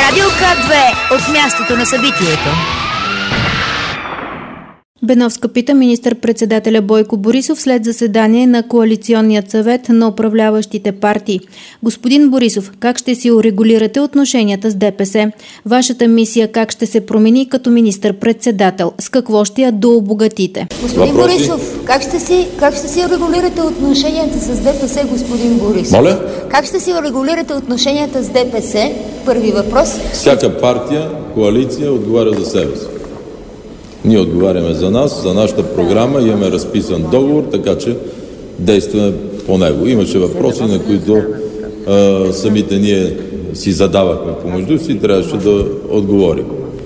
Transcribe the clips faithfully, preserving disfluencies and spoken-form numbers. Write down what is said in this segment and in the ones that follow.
Радио К две от мястото на събитието. Беновска пита министър-председателя Бойко Борисов след заседание на Коалиционният съвет на управляващите партии. Господин Борисов, как ще си урегулирате отношенията с ДПС? Вашата мисия как ще се промени като министър-председател? С какво ще я дообогатите? Господин Въпроси? Борисов, как ще, си, как ще си урегулирате отношенията с ДПС, господин Борисов? Моля? Как ще си урегулирате отношенията с ДПС? Първи въпрос. Всяка партия, коалиция отговаря за себе си. Ние отговаряме за нас, за нашата програма, имаме разписан договор, така че действаме по него. Имаше въпроси, на които а, самите ние си задавахме помежду си и трябваше да отговорим.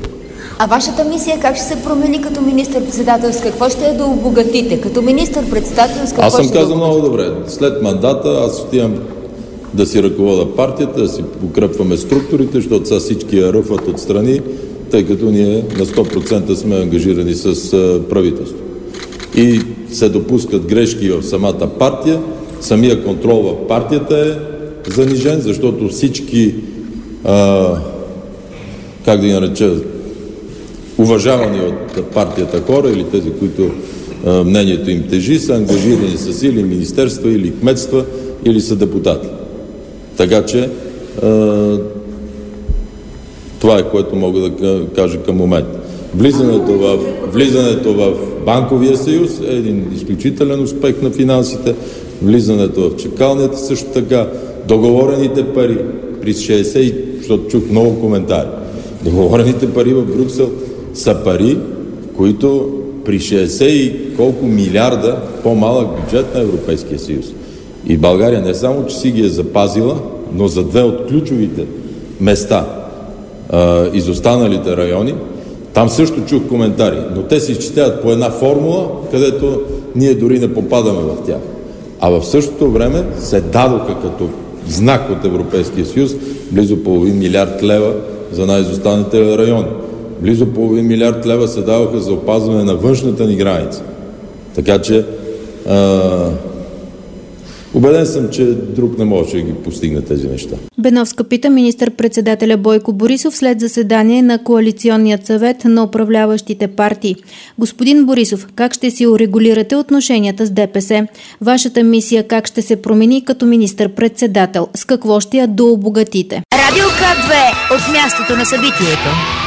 А вашата мисия как ще се промени като министър-председател? С какво ще я да обогатите? Като министър-председател с какво Аз съм ще казал да много добре. След мандата аз отивам да си ръковода партията, да си покръпваме структурите, защото сега всички я ръфат отстрани, тъй като ние на сто процента сме ангажирани с правителство. И се допускат грешки в самата партия, самия контрол в партията е занижен, защото всички, а, как да ги нареча, уважавани от партията хора или тези, които а, мнението им тежи, са ангажирани с или министерства, или кметства, или са депутати. Така че а, това е, което мога да кажа към момента. Влизането в, влизането в банковия съюз е един изключителен успех на финансите. Влизането в чакалнята също така. Договорените пари при шейсет, защото чух много коментари. Договорените пари в Брюксел са пари, които при шейсет и колко милиарда по-малък бюджет на Европейския съюз. И България не само, че си ги е запазила, но за две от ключовите места из останалите райони, там също чух коментари, но те се изчисляват по една формула, където ние дори не попадаме в тях. А в същото време се дадоха като знак от Европейския съюз близо половин милиард лева за най-изостаналите райони. Близо половин милиард лева се даваха за опазване на външната ни граница. Така че а, убеден съм, че друг не може да ги постигне тези неща. Беновска пита министър-председателя Бойко Борисов след заседание на Коалиционният съвет на управляващите партии. Господин Борисов, как ще си урегулирате отношенията с ДПС? Вашата мисия как ще се промени като министър-председател? С какво ще я дообогатите? Радио К две от мястото на събитието.